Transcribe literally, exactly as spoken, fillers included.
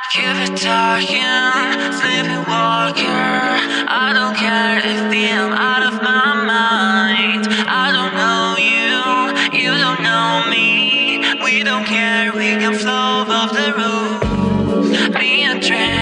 Keep it talking, sleepwalker. I don't care if I'm out of my mind. I don't know you, you don't know me. We don't care, we can flow above the roof. Be a trend.